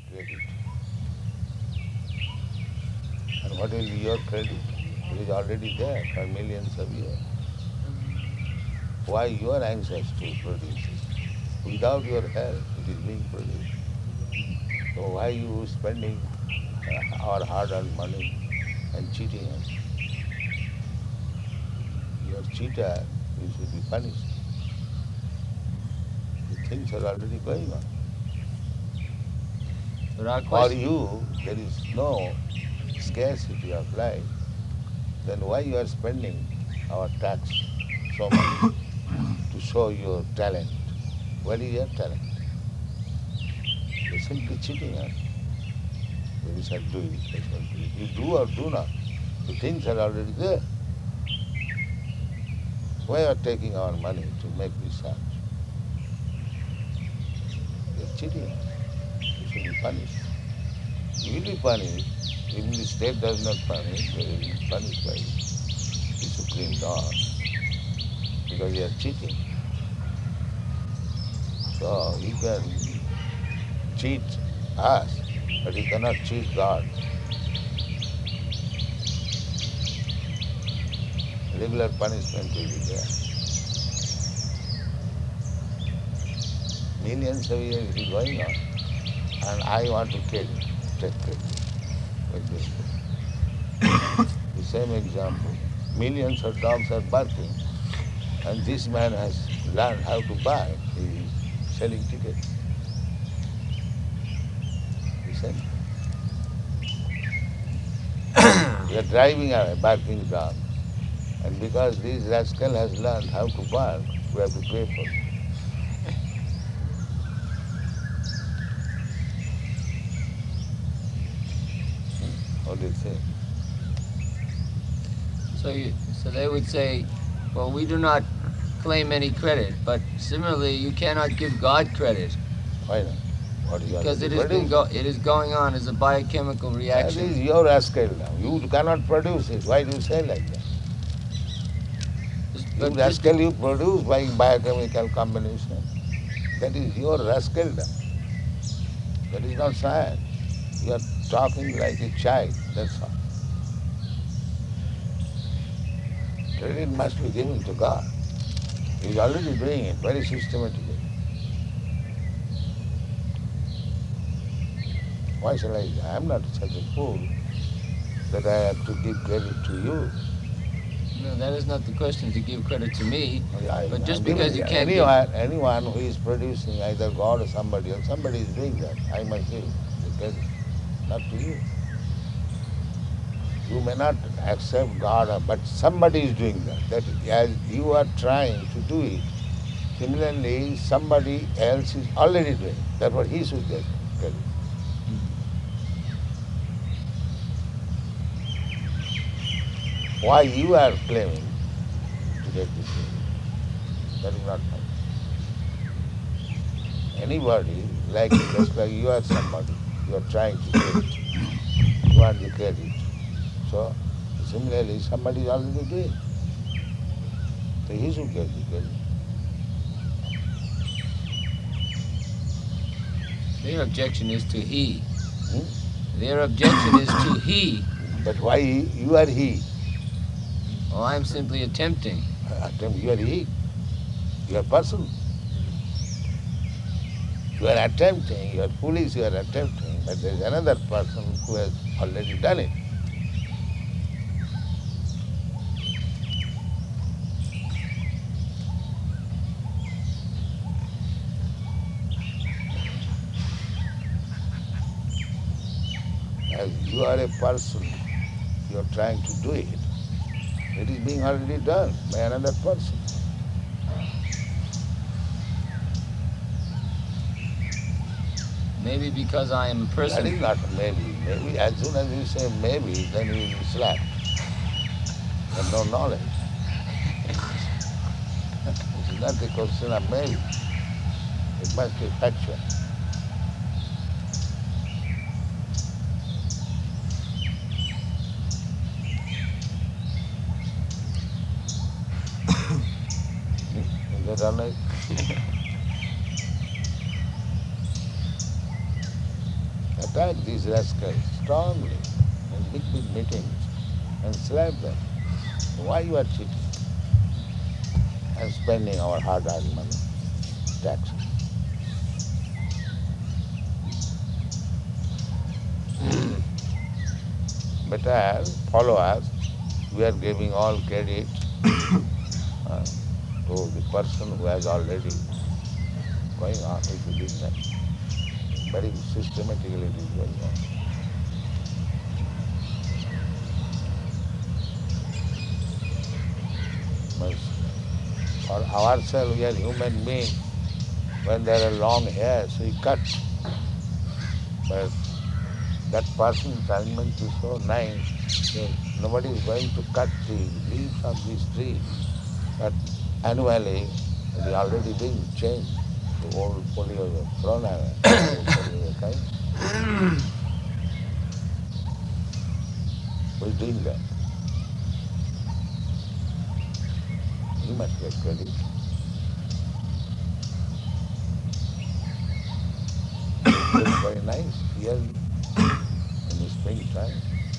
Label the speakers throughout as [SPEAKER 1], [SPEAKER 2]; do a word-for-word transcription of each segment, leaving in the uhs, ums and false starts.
[SPEAKER 1] credit. And what will be your credit? It is already there for millions of years. Why you are anxious to produce it? Without your help, it is being produced. So why you spending uh, our hard-earned money and cheating us? You are cheater, you should be punished. The things are already going on.
[SPEAKER 2] But our
[SPEAKER 1] For
[SPEAKER 2] question,
[SPEAKER 1] you, there is no scarcity of life. Then why you are spending our tax so much to show your talent? What is your talent? You're simply cheating us. We shall do it, we shall do it. You do or do not. The things are already there. Why are you taking our money to make research? You're cheating us. You should be punished. You will be punished. Even the state does not punish, you will be punished by the Supreme God because you are cheating. So you can cheat us, but you cannot cheat God. Regular punishment will be there. Millions of years it is going on. And I want to tell you, take credit with this book. The same example. Millions of dogs are barking, and this man has learned how to bark. He is selling tickets. The same. We are driving a barking dog, and because this rascal has learned how to bark, we have to pay for it. What do you think?
[SPEAKER 2] so you, so they would say, well, we do not claim any credit, but similarly, you cannot give God credit
[SPEAKER 1] Why not? What is
[SPEAKER 2] because it
[SPEAKER 1] already
[SPEAKER 2] has been
[SPEAKER 1] produced?
[SPEAKER 2] go, it is going on as a biochemical
[SPEAKER 1] That
[SPEAKER 2] reaction.
[SPEAKER 1] is your rascal now. You cannot produce it. Why do you say like that?
[SPEAKER 2] Just-
[SPEAKER 1] You
[SPEAKER 2] But just
[SPEAKER 1] rascal, you produce by biochemical combination. That is your rascaldom. That is not science. You are talking like a child, that's all. Credit must be given to God. He is already doing it very systematically. Why shall I? I am not such a fool that I have to give credit to you.
[SPEAKER 2] no, that is not the question to give credit to me.
[SPEAKER 1] I,
[SPEAKER 2] But just
[SPEAKER 1] I'm
[SPEAKER 2] because
[SPEAKER 1] giving
[SPEAKER 2] you can't give,
[SPEAKER 1] anyone, anyone who is producing either God or somebody else, somebody is doing that. I must give the credit, not to you. You may not accept God, but somebody is doing that. That as you are trying to do it, similarly, somebody else is already doing it. That's what he should get credit. Why you are claiming to get this credit? That is not right. Anybody, like just like you are somebody, you are trying to do it. You want the credit. So similarly, somebody is already doing it. So he should get the credit.
[SPEAKER 2] their objection is to he.
[SPEAKER 1] Hmm?
[SPEAKER 2] Their objection is to he.
[SPEAKER 1] But why he? You are he.
[SPEAKER 2] Oh, I'm simply attempting.
[SPEAKER 1] Attempt, you are he. You are person. You are attempting, you are foolish, you are attempting, but there is another person who has already done it. As you are a person, you are trying to do it. It is being already done by another person.
[SPEAKER 2] Maybe because I am a
[SPEAKER 1] That
[SPEAKER 2] person.
[SPEAKER 1] is not maybe. Maybe as soon as you say maybe, then you will be slapped. You have no knowledge. It is not a question of maybe. It must be factual. Is that all right? Attack these rascals strongly in big, big meetings and slap them. Why you are cheating and spending our hard-earned money, taxes? Better follow us. We are giving all credit uh, to the person who has already going on with the business. Very systematically it is going on. But for ourselves, we are human beings. When there are long hairs, we cut. But that person's alignment is so nice that nobody is going to cut the leaves of this tree. But annually, it is already being changed to old polyphronal, kind. We're doing that. You must get credit. It's very nice here in the springtime.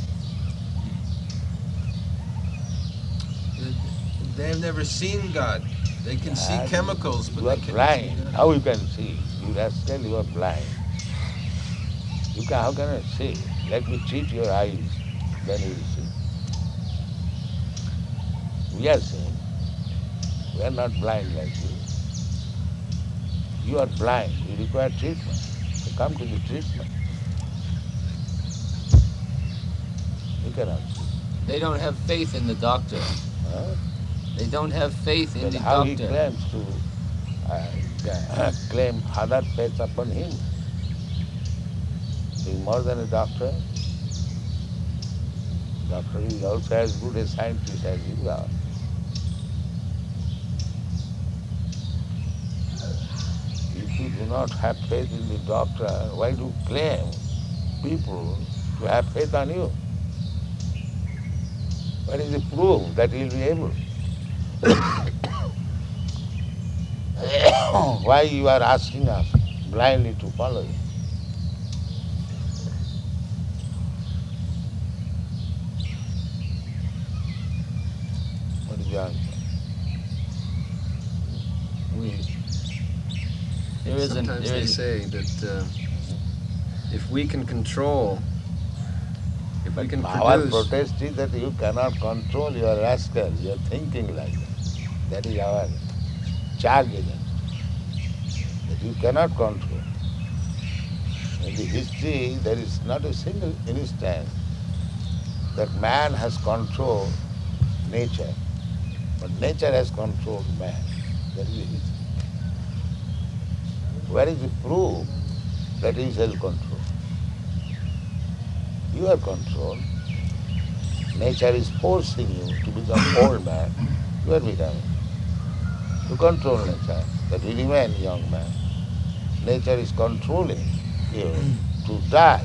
[SPEAKER 3] They have never seen God. They can see
[SPEAKER 1] And
[SPEAKER 3] chemicals, but
[SPEAKER 1] you are
[SPEAKER 3] they cannot
[SPEAKER 1] blind.
[SPEAKER 3] see God.
[SPEAKER 1] How you can see? You rascal, you are blind. You can, how can I see? Let me cheat your eyes, then you will see. We are seeing. We are not blind like you. You are blind. You require treatment. So come to the treatment. You cannot see.
[SPEAKER 2] They don't have faith in the doctor.
[SPEAKER 1] Huh?
[SPEAKER 2] They don't have faith in
[SPEAKER 1] Then
[SPEAKER 2] the
[SPEAKER 1] how he
[SPEAKER 2] doctor.
[SPEAKER 1] claims to uh, claim other faith upon him? He is more than a doctor. Doctor is also as good a scientist as you are. If you do not have faith in the doctor, why do you claim people to have faith on you? What is the proof that he will be able? Why you are asking us blindly to follow you? What is the answer?
[SPEAKER 2] We, there isn't.
[SPEAKER 3] Sometimes
[SPEAKER 2] There
[SPEAKER 3] they
[SPEAKER 2] is,
[SPEAKER 3] say that uh, if we can control, if we can
[SPEAKER 1] Our
[SPEAKER 3] produce,
[SPEAKER 1] protest is that you cannot control your rascal, your thinking like that. That is our charge against you, that you cannot control. In the history, there is not a single instance that man has controlled nature, but nature has controlled man. That is the history. Where is the proof that he is self-control? You are controlled. Nature is forcing you to become old man. You are becoming. You control nature, that you remain young man. Nature is controlling you to die.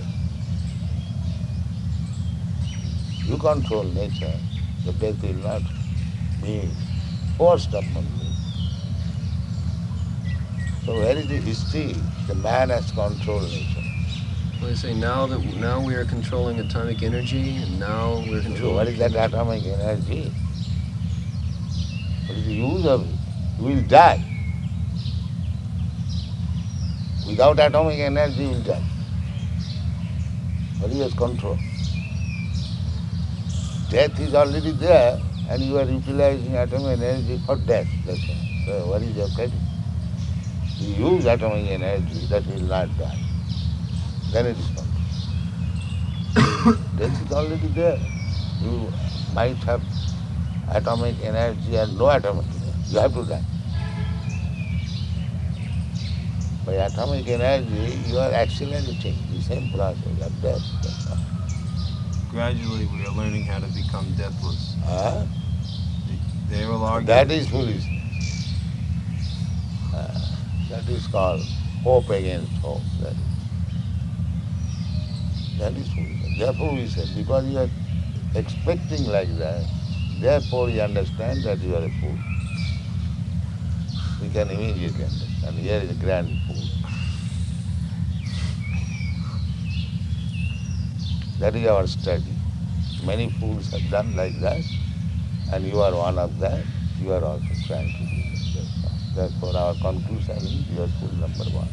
[SPEAKER 1] You control nature, the death will not be forced upon you. So where is the history? The man has controlled nature.
[SPEAKER 3] well, they say now that now we are controlling atomic energy, and now we're
[SPEAKER 1] So
[SPEAKER 3] controlling.
[SPEAKER 1] what is that atomic energy? What is the use of it? You will die. Without atomic energy, you will die. What is your control? Death is already there, and you are utilizing atomic energy for death. That's all. So what is your credit? You use atomic energy that will not die. Then it is control. Death is already there. You might have atomic energy and no atomic energy. You have to die. By atomic energy, you are accelerating the same process of death. That's all.
[SPEAKER 4] Gradually, we are learning how to become deathless.
[SPEAKER 1] Huh?
[SPEAKER 4] They will argue.
[SPEAKER 1] That is foolishness. Uh, that is called hope against hope. That is, that is foolishness. Therefore we say, because you are expecting like that, therefore you understand that you are a fool. We can immediately understand. Here is a grand fool. That is our study. Many fools have done like that, and you are one of them. You are also trying to do that. Therefore, our conclusion is you are fool number one.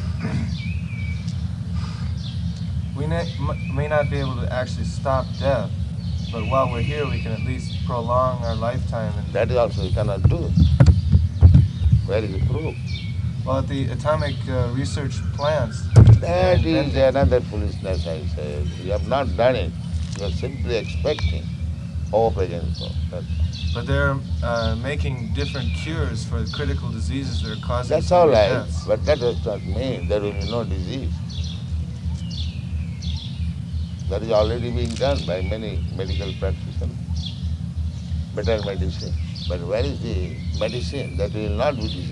[SPEAKER 4] We may, may not be able to actually stop death, but while we're here, we can at least prolong our lifetime. And
[SPEAKER 1] That is also you cannot do. Where is the proof?
[SPEAKER 4] well, at the atomic uh, research plants,
[SPEAKER 1] That is another foolishness, I say. You have not done it. You are simply expecting hope against hope. That's,
[SPEAKER 4] but they're uh, making different cures for the critical diseases that are causing
[SPEAKER 1] that's all
[SPEAKER 4] severe
[SPEAKER 1] right,
[SPEAKER 4] deaths.
[SPEAKER 1] but that does not mean there will be no disease. That is already being done by many medical practitioners. Better medicine. But where is the medicine that will not be disease?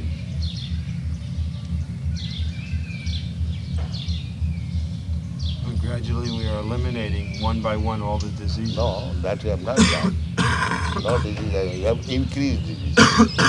[SPEAKER 4] But gradually, we are eliminating one by one all the diseases.
[SPEAKER 1] No, that you have not done. No disease, you have increased disease.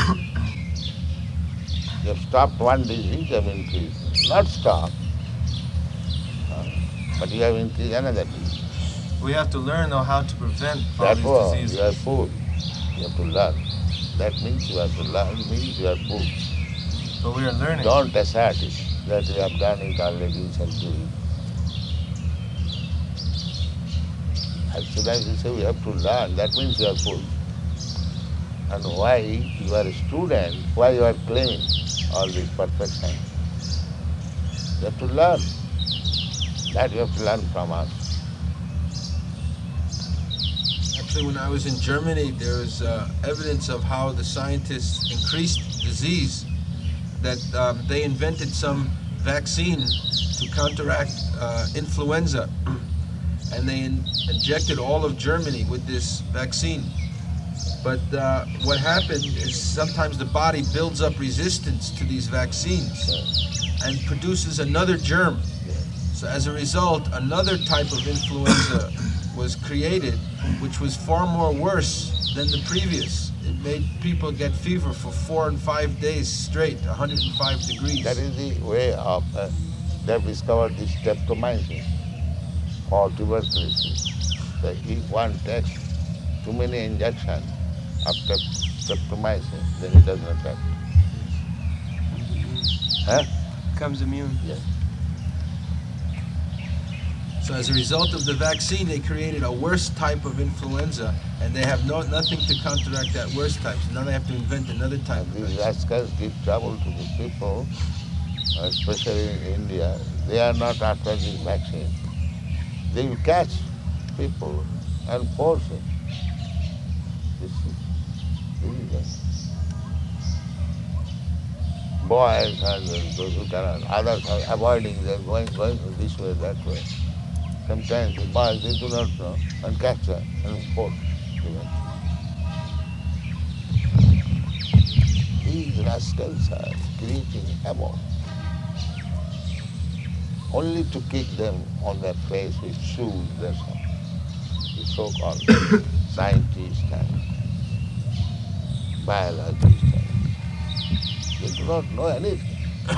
[SPEAKER 1] You have stopped one disease, you have increased. Not stopped, uh, but you have increased another disease.
[SPEAKER 4] We have to learn, though, how to prevent all
[SPEAKER 1] Therefore,
[SPEAKER 4] these
[SPEAKER 1] you are
[SPEAKER 4] diseases.
[SPEAKER 1] fool. You have to learn. That means you have to learn, means you are fool.
[SPEAKER 4] But we are learning.
[SPEAKER 1] Don't assert it, that you have done it already, you shall do it. As soon as you say we have to learn, that means you are fool. And why you are a student, why you are claiming all this perfection? You have to learn. That you have to learn from us.
[SPEAKER 5] Actually, when I was in Germany, there was uh, evidence of how the scientists increased disease, that um, they invented some vaccine to counteract uh, influenza, and they in- injected all of Germany with this vaccine. But uh, what happened is sometimes the body builds up resistance to these vaccines and produces another germ. So as a result, another type of influenza was created, which was far more worse than the previous. It made people get fever for four and five days straight, one hundred five degrees.
[SPEAKER 1] That is the way of, uh, they have discovered this streptomycin for tuberculosis. So if one takes too many injections of streptomycin, then it does not act. Huh?
[SPEAKER 4] Becomes immune.
[SPEAKER 1] Yes.
[SPEAKER 5] So as a result of the vaccine, they created a worse type of influenza, and they have no nothing to counteract that worse type. So now they have to invent another type.
[SPEAKER 1] And
[SPEAKER 5] of
[SPEAKER 1] these
[SPEAKER 5] vaccine.
[SPEAKER 1] rascals give trouble to the people, especially in India. They are not after this vaccine. They will catch people and force it. This is, this is it. Boys and those who cannot, others are avoiding, they are going, going this way, that way. Sometimes the boys, they do not know, and catch them and force them. These rascals are creating havoc. Only to kick them on their face with shoes, that's all. The so-called scientists and biologists. And they do not know anything.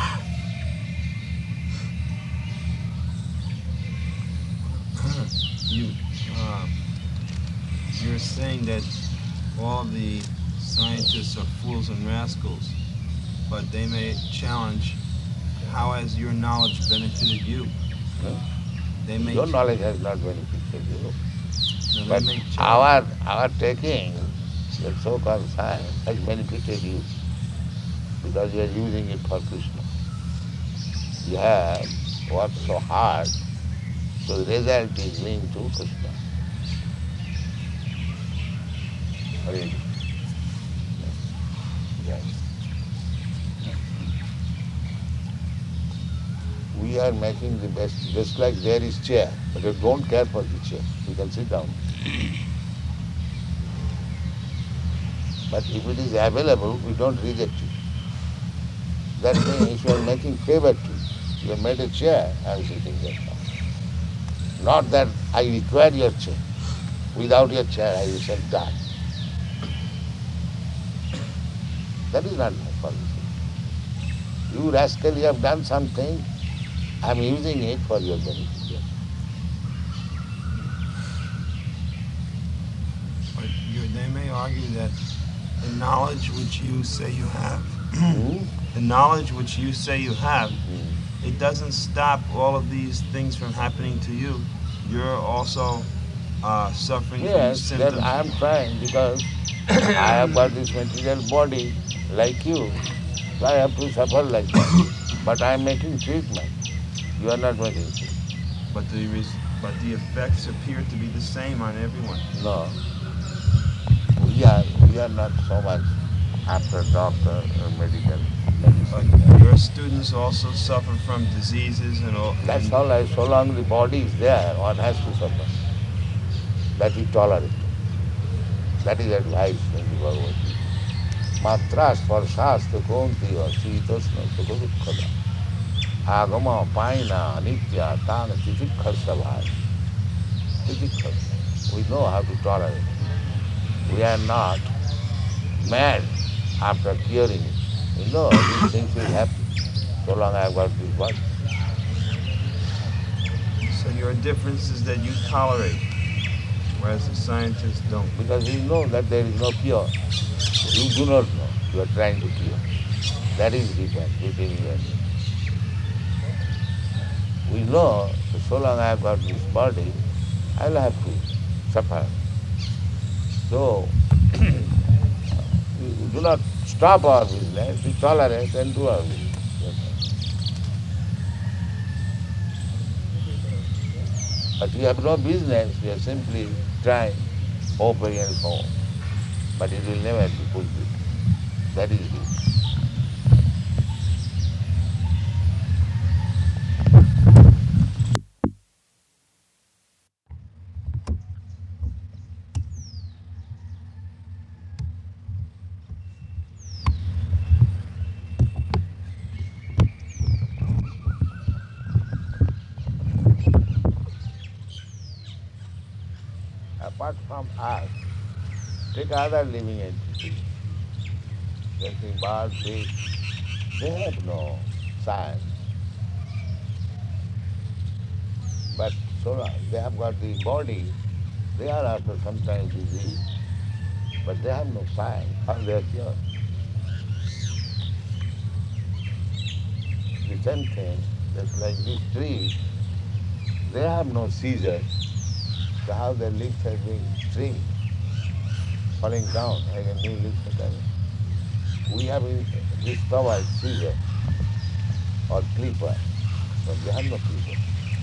[SPEAKER 4] You, uh, you're saying that all the scientists are fools and rascals, but they may challenge, how has your knowledge benefited you?
[SPEAKER 1] No?
[SPEAKER 4] They may
[SPEAKER 1] Your
[SPEAKER 4] ch-
[SPEAKER 1] knowledge has not benefited you.
[SPEAKER 4] no, they
[SPEAKER 1] But
[SPEAKER 4] may challenge.
[SPEAKER 1] our, our taking the so-called science has benefited you because you are using it for Krishna. You have worked so hard, so the result is linked to Krishna. Really. Yes. We are making the best, just like there is chair, but you don't care for the chair. You can sit down. But if it is available, we don't reject it. That means you are making favor to it. You have made a chair, I am sitting there now. Not that I require your chair. Without your chair, I shall die. That is not my policy. You rascal, you have done something. I am using it for your benefit.
[SPEAKER 4] may argue that the knowledge which you say you have,
[SPEAKER 1] Hmm?
[SPEAKER 4] the knowledge which you say you have,
[SPEAKER 1] Hmm.
[SPEAKER 4] it doesn't stop all of these things from happening to you. You're also uh, suffering from these
[SPEAKER 1] Yes, then
[SPEAKER 4] symptoms.
[SPEAKER 1] I am trying because I have got this material body like you, so I have to suffer like that. But I am making treatment. You are not making treatment.
[SPEAKER 4] But the res- but the effects appear to be the same on everyone.
[SPEAKER 1] No. We are we are not so much after doctor or medical
[SPEAKER 4] But
[SPEAKER 1] medicine.
[SPEAKER 4] your students also suffer from diseases and all.
[SPEAKER 1] That's
[SPEAKER 4] and
[SPEAKER 1] all. I, so long the body is there, one has to suffer. That is tolerable. That is advice in the Bhagavad Gita. Matra sparshasta kontiya sitasna sukha dukkhada. Agama paina anitya tana titikhasa bhai. Titikhasa. We know how to tolerate. We are not mad after curing it. We know these things will happen. So long I have got this body.
[SPEAKER 4] So your difference is that you tolerate, whereas the scientists don't.
[SPEAKER 1] Because we know that there is no cure. You do not know. You are trying to cure. That is the difference between you and me. We know that so long I have got this body, I will have to suffer. So, we do not stop our business, we tolerate and do our business. But you have no business, you are simply trying, hoping and so on. But it will never be fulfilled. That is it. Apart from us, take other living entities. They think birds, fish, they have no science. But so long they have got the body, they are after sometimes disease, but they have no science, how they are cured. The same thing, just like these trees, they have no seizures, so how their leaves are being trimmed, falling down, like a new leaf are coming. We have in- discovered scissor or clipper, but they have no clipper.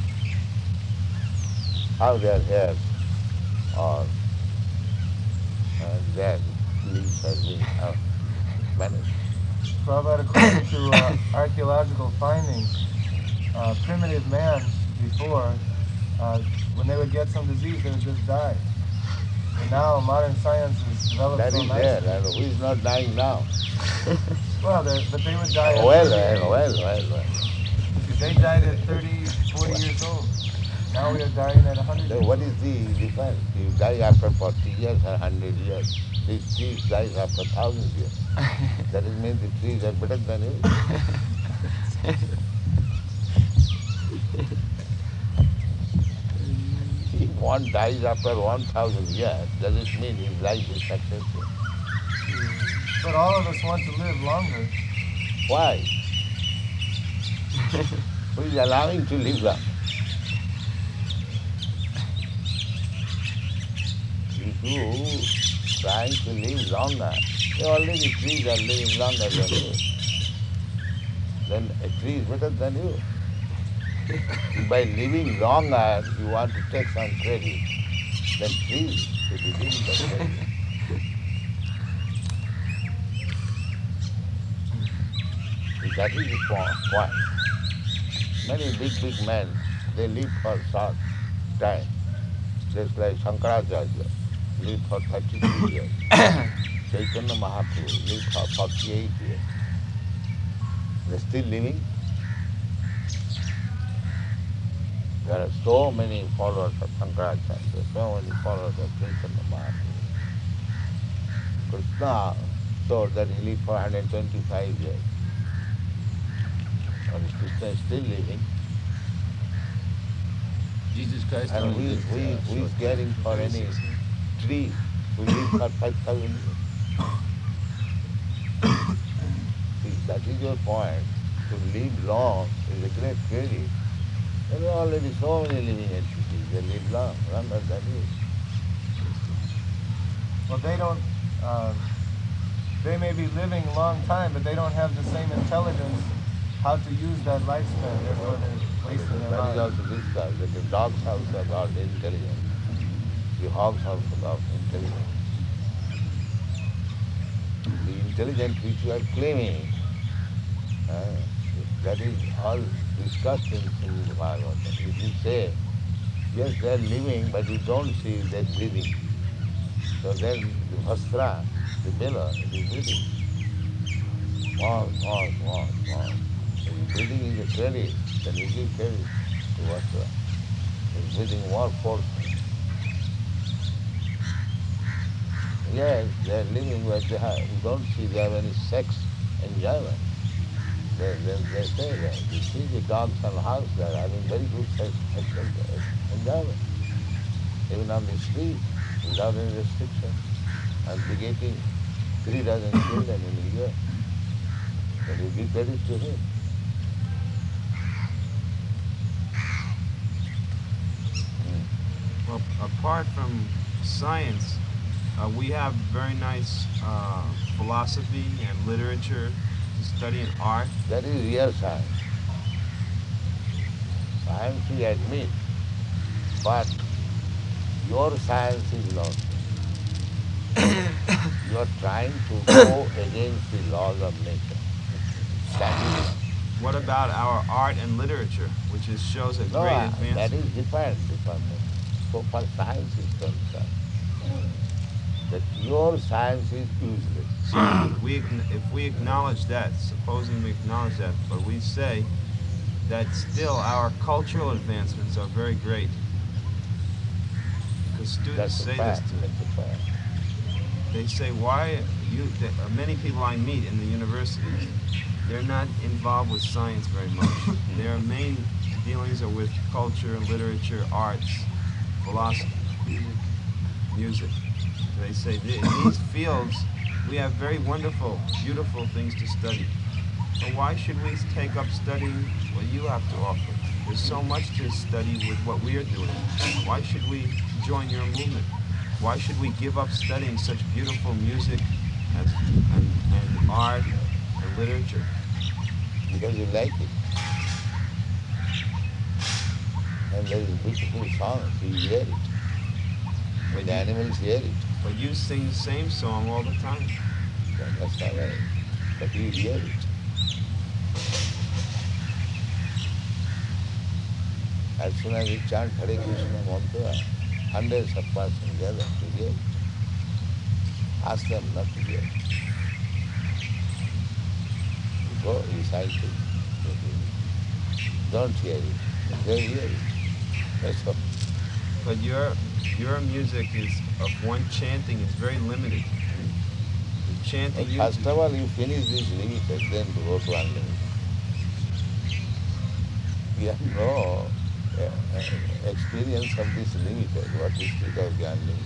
[SPEAKER 1] How their hairs or uh, their leaves are being uh, managed.
[SPEAKER 6] Prabhupada, according to uh, archaeological findings, uh, primitive man before, uh, when they would get some disease, they would just die. And now modern science has developed
[SPEAKER 1] That
[SPEAKER 6] so
[SPEAKER 1] is
[SPEAKER 6] nicely.
[SPEAKER 1] there, and who is not dying now?
[SPEAKER 6] Well, they're- but they would die at
[SPEAKER 1] Well,
[SPEAKER 6] thirty.
[SPEAKER 1] well, well, well, well.
[SPEAKER 6] Because they died at thirty, forty years old. Now we are dying at one hundred
[SPEAKER 1] So
[SPEAKER 6] years
[SPEAKER 1] what
[SPEAKER 6] old.
[SPEAKER 1] is the difference? You die after forty years or one hundred years. These trees die after thousands years. That is means the trees are better than you. If one dies after one thousand years, does it mean his life is successful?
[SPEAKER 6] But all of us want to live longer.
[SPEAKER 1] Why? Who is allowing to live long? If you trying to live longer, then already trees are living longer than you. Then a tree is better than you. If by living longer you want to take some credit, then trees should be giving the credit. That is the po- point. Many big, big men, they live for short time. Just like Shankaracharya, lived for thirty-two years. Chaitanya Mahaprabhu lived for forty-eight years. They're still living. There are so many followers of Shankaracharya, so many followers of Chaitanya Mahaprabhu. Krishna told that he lived for one hundred twenty-five years. And Krishna is still living.
[SPEAKER 2] Jesus Christ
[SPEAKER 1] And
[SPEAKER 2] only
[SPEAKER 1] we,
[SPEAKER 2] lived,
[SPEAKER 1] we,
[SPEAKER 2] uh,
[SPEAKER 1] we is
[SPEAKER 2] short-
[SPEAKER 1] caring for any tree We live for five thousand years. See, that is your point. To live long is a great credit. There are already so many living entities. They live long. Remember that is.
[SPEAKER 6] Well, they don't. Uh, they may be living a long time, but they don't have the same intelligence how to use that lifespan. Therefore, they're wasting their
[SPEAKER 1] That is
[SPEAKER 6] lives.
[SPEAKER 1] also discussed, that the dogs also got intelligence. The hogs also got intelligence. The intelligence which you are claiming, uh, that is all discussed in the Bhagavatam. If you say, yes, they are living, but you don't see they are breathing. So then the Vastra, the bellow, it is breathing. Walk, walk, walk, walk. If breathing is a credit, then you give credit to Vastra. If breathing more force. Yes, they are living, but they have, you don't see they have any sex enjoyment. They, they, they say that. You see the dogs and hogs, they are having very good sex sexual enjoyment. Even on the street, without any restriction, and begetting three dozen children in a year. Then you give credit to him.
[SPEAKER 4] Well, apart from science, uh, we have very nice uh, philosophy and literature to study in art.
[SPEAKER 1] That is real science. Science we admit, but your science is not. You are trying to go against the laws of nature. That is,
[SPEAKER 4] What about our art and literature, which is, shows a
[SPEAKER 1] no,
[SPEAKER 4] great
[SPEAKER 1] uh,
[SPEAKER 4] advancement?
[SPEAKER 1] that is different, different. So far science is concerned, that your science is useless.
[SPEAKER 4] So we, ac- if we acknowledge that, supposing we acknowledge that, but we say that still our cultural advancements are very great. Because students
[SPEAKER 1] That's a
[SPEAKER 4] say
[SPEAKER 1] fact.
[SPEAKER 4] this to me.
[SPEAKER 1] That's a fact.
[SPEAKER 4] They say, why you, the, uh, many people I meet in the universities, they're not involved with science very much. Their main dealings are with culture, literature, arts, philosophy, music. They say, "Th- in these fields, we have very wonderful, beautiful things to study. So why should we take up studying what you have to offer? There's so much to study with what we are doing. Why should we join your movement? Why should we give up studying such beautiful music and, and, and art and literature?"
[SPEAKER 1] Because you like it. And there is beautiful songs, you hear it. When the animals hear it,
[SPEAKER 4] But you sing the same song all the time.
[SPEAKER 1] then that's all right. But you hear it. As soon as we chant Hare Krishna mantra, hundreds of persons gather to hear it. Ask them not to hear it. You go, recite it, they hear it. Don't hear it, they hear it. That's all.
[SPEAKER 4] But your your music is of one chanting is very limited. The chanting you
[SPEAKER 1] First of all, you finish this limited, then go to unlimited. We have no uh, uh, experience of this limited. What is it of the unlimited?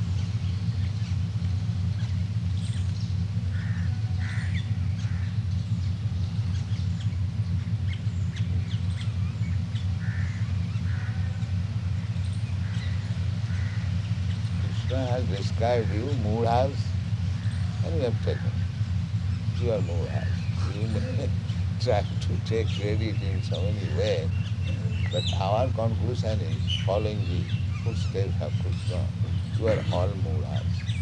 [SPEAKER 1] Krishna has described you, mudras, and you have taken. You are mudras. You may try to take credit in so many ways, but our conclusion is following the footsteps of Krishna. You are all mudras.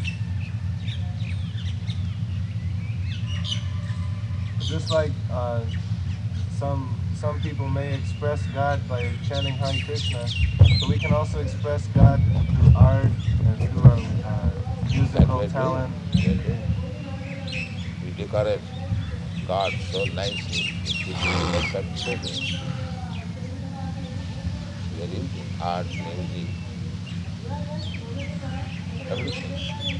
[SPEAKER 6] Just like uh, some some people may express God by chanting Hare Krishna, but we can also express God through art and through our uh, musical
[SPEAKER 1] That
[SPEAKER 6] talent.
[SPEAKER 1] we do. We decorate God so nicely. We make up children. We are using art, music, everything.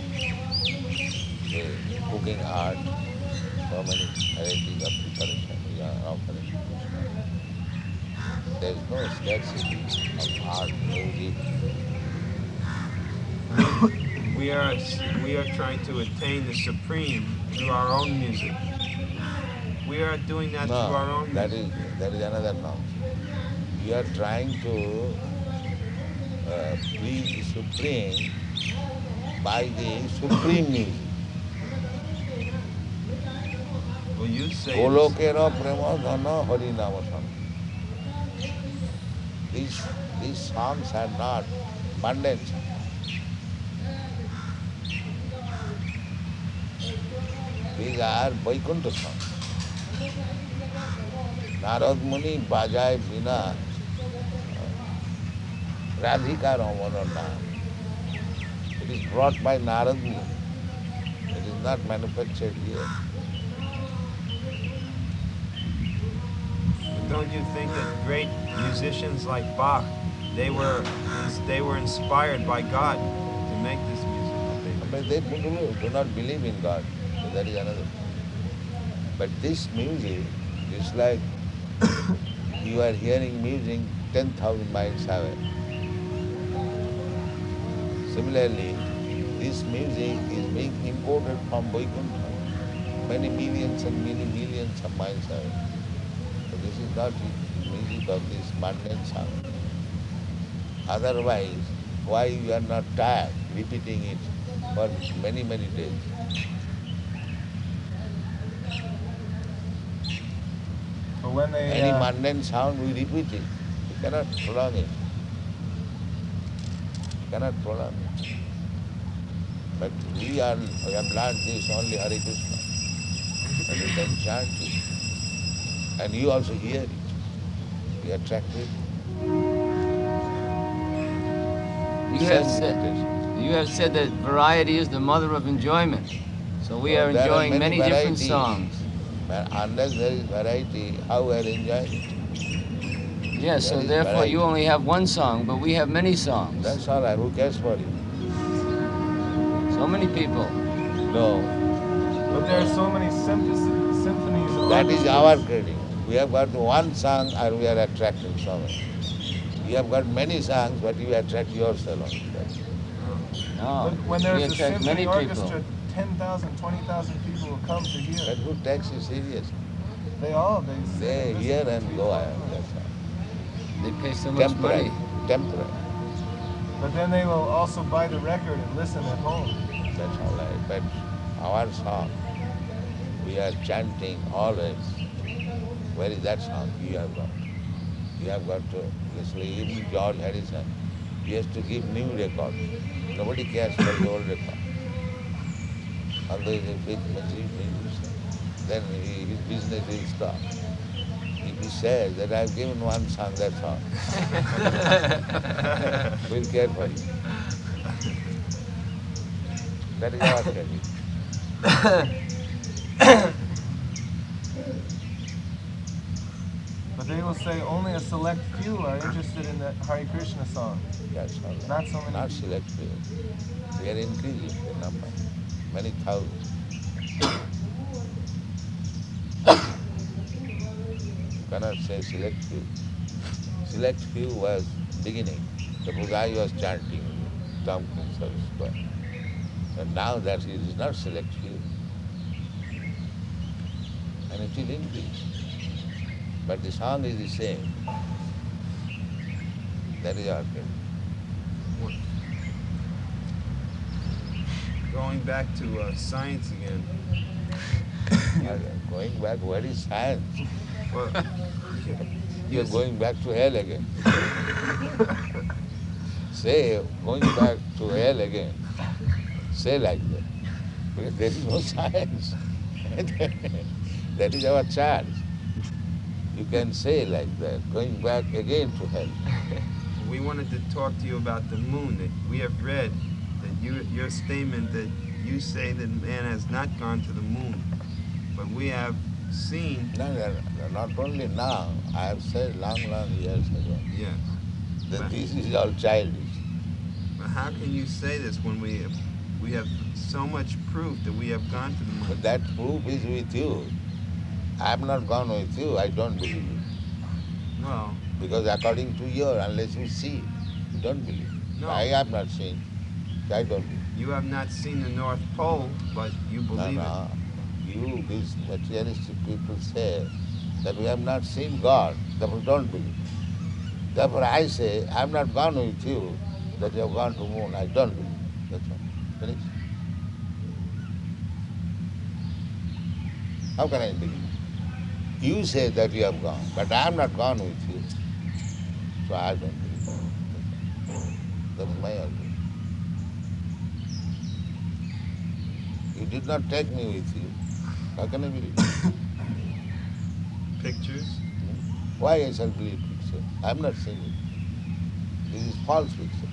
[SPEAKER 1] The cooking art, so many varieties of preparation we are offering. There is no scarcity of art, music.
[SPEAKER 4] we we are we are trying to attain the supreme through our own music. We are doing that
[SPEAKER 1] No,
[SPEAKER 4] through our own
[SPEAKER 1] that
[SPEAKER 4] music.
[SPEAKER 1] is that is another nonsense. You are trying to uh, please the supreme by the supreme music.
[SPEAKER 4] Well, you say
[SPEAKER 1] Golokera prema dhana harinama sam. These these songs are not mundane songs. These are Vaikuntha songs. Narad Muni bajai bina Radhika Ramana naam. It is brought by Narad Muni. It is not manufactured here.
[SPEAKER 4] Don't you think that great musicians like Bach, they were they were inspired by God to make this music?
[SPEAKER 1] But they do do not believe in God. So that is another thing. But this music is like you are hearing music ten thousand miles away. Similarly, this music is being imported from Vaikuntha, many millions and many millions of miles away. So this is not music of this mundane sound. Otherwise, why you are not tired repeating it for many, many days?
[SPEAKER 6] But when they
[SPEAKER 1] Any
[SPEAKER 6] uh,
[SPEAKER 1] mundane sound, we repeat it. You cannot prolong it. You cannot prolong it. But we are we have learned this only Hare Krishna. And we can chant it. And you also hear it. You are attracted.
[SPEAKER 2] You have said, you have said that variety is the mother of enjoyment. So we
[SPEAKER 1] Oh,
[SPEAKER 2] are
[SPEAKER 1] there are
[SPEAKER 2] enjoying
[SPEAKER 1] many
[SPEAKER 2] many, different
[SPEAKER 1] varieties.
[SPEAKER 2] songs.
[SPEAKER 1] But unless there is variety, how we are enjoying it?
[SPEAKER 2] Yes, so
[SPEAKER 1] There is
[SPEAKER 2] therefore
[SPEAKER 1] variety.
[SPEAKER 2] you only have one song, but we have many songs.
[SPEAKER 1] That's all right. Who cares for it?
[SPEAKER 2] So many people.
[SPEAKER 1] No.
[SPEAKER 6] but there are so many symphonies. symphonies and
[SPEAKER 1] That is
[SPEAKER 6] orchestras.
[SPEAKER 1] our credit. We have got one song and we are attracting so many. You have got many songs, but you attract yourself only.
[SPEAKER 2] No,
[SPEAKER 6] But when
[SPEAKER 2] we
[SPEAKER 6] there's a
[SPEAKER 2] attract
[SPEAKER 6] symphony
[SPEAKER 2] many
[SPEAKER 6] orchestra,
[SPEAKER 2] people.
[SPEAKER 6] ten thousand, twenty thousand people will come to
[SPEAKER 1] But
[SPEAKER 6] hear.
[SPEAKER 1] who takes it serious?
[SPEAKER 6] They all, they sit
[SPEAKER 1] They
[SPEAKER 6] and
[SPEAKER 1] hear
[SPEAKER 6] listen.
[SPEAKER 1] and go out. That's all.
[SPEAKER 2] They pay so much
[SPEAKER 1] Temporary.
[SPEAKER 2] money.
[SPEAKER 1] Temporary.
[SPEAKER 6] But then they will also buy the record and listen at home.
[SPEAKER 1] That's all right. But our song, we are chanting always. Where is that song you have got? You have got to listen. Even George Harrison, he has to give new records. Nobody cares for the old record. Although he's a big musician, then he, his business will stop. If he says that I've given one song, that's all. We'll care for you. That is our credit.
[SPEAKER 6] But they will say only a select few are interested in the Hare Krishna song.
[SPEAKER 1] That's all.
[SPEAKER 6] Not so many
[SPEAKER 1] Not
[SPEAKER 6] people.
[SPEAKER 1] selective. We are increasing the number. Many thousands. You cannot say select few. Select few was beginning. Suppose I was chanting Tompkins Square. And now that it is not select few. And it will increase. But the song is the same. That is our credit.
[SPEAKER 4] Going back to uh, science again.
[SPEAKER 1] Going back, where is science?
[SPEAKER 4] Well,
[SPEAKER 1] You're going back to hell again. Say, going back to hell again. Say like that. Because there is no science. That is our charge. You can say like that, going back again to hell.
[SPEAKER 4] we wanted to talk to you about the moon. That we have read that you, your statement that you say that man has not gone to the moon, but we have seen.
[SPEAKER 1] No, no, no, not only now, I have said long, long years ago
[SPEAKER 4] Yeah.
[SPEAKER 1] that this is all childish.
[SPEAKER 4] But how can you say this when we have, we have so much proof that we have gone to the moon?
[SPEAKER 1] But that proof is with you. I have not gone with you, I don't believe you.
[SPEAKER 4] Well,
[SPEAKER 1] Because according to your, unless you see, you don't believe.
[SPEAKER 4] No.
[SPEAKER 1] I have not seen. I don't believe.
[SPEAKER 4] You have not seen the North Pole, but you
[SPEAKER 1] No,
[SPEAKER 4] believe
[SPEAKER 1] no. You, these materialistic people say that we have not seen God, therefore don't believe. Therefore I say, I have not gone with you, that you have gone to moon, I don't believe. That's all. Finish. How can I believe? You say that you have gone, but I am not gone with you, so I don't believe. That is my argument. You did not take me with you. How can I believe?
[SPEAKER 4] it. Pictures?
[SPEAKER 1] Why I shall believe picture? I am not seeing it. This is false picture.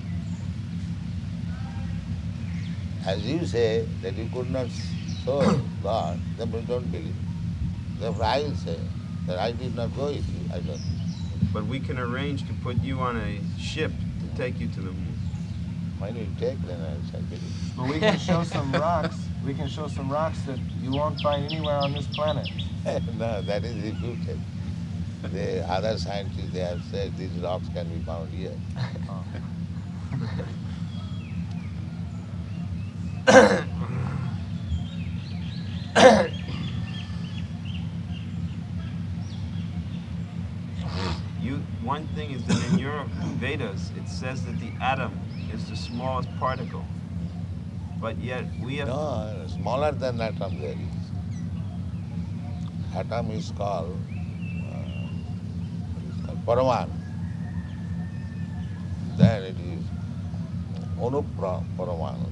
[SPEAKER 1] As you say that you could not show God, therefore don't believe. Therefore I will say that I did not go with you. I don't.
[SPEAKER 4] But we can arrange to put you on a ship to take you to the moon.
[SPEAKER 1] When you take, then I shall believe.
[SPEAKER 6] But we can show some rocks. We can show some rocks that you won't find anywhere on this planet.
[SPEAKER 1] No, that is refuted. The other scientists, they have said these rocks can be found here.
[SPEAKER 6] Oh.
[SPEAKER 4] You, one thing is that in your Vedas, it says that the atom is the smallest particle. But yet we have...
[SPEAKER 1] No, smaller than atom there is. Atom is called, uh, it is called Paraman. Then it is Anupra Paramanu.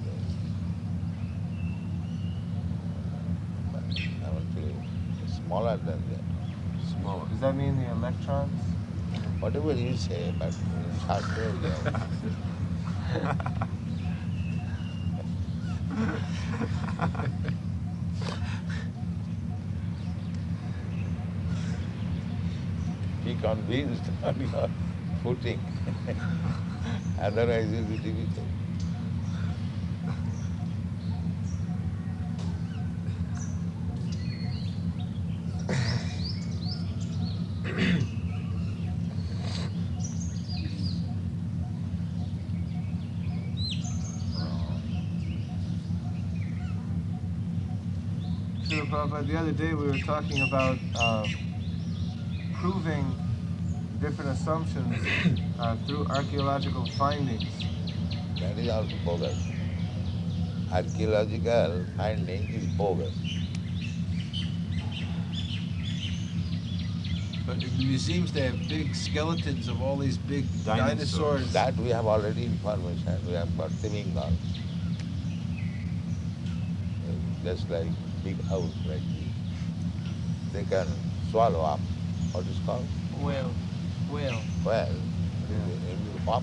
[SPEAKER 1] But I will tell you, it's smaller than that.
[SPEAKER 4] Smaller.
[SPEAKER 6] Does that mean the electrons?
[SPEAKER 1] Whatever you say, but in Shastra, we have- be convinced on your footing. Otherwise it will be difficult.
[SPEAKER 6] Srila Prabhupada, the other day we were talking about uh, proving different assumptions uh, through archaeological findings.
[SPEAKER 1] That is also bogus. Archaeological finding is bogus.
[SPEAKER 5] But in the museums, they have big skeletons of all these big
[SPEAKER 4] Dinosaurs.
[SPEAKER 5] dinosaurs.
[SPEAKER 1] That we have already information. We have got Semingals. Just like big house like this. They can swallow up. What is called?
[SPEAKER 2] Well, well.
[SPEAKER 1] Well, it will pop.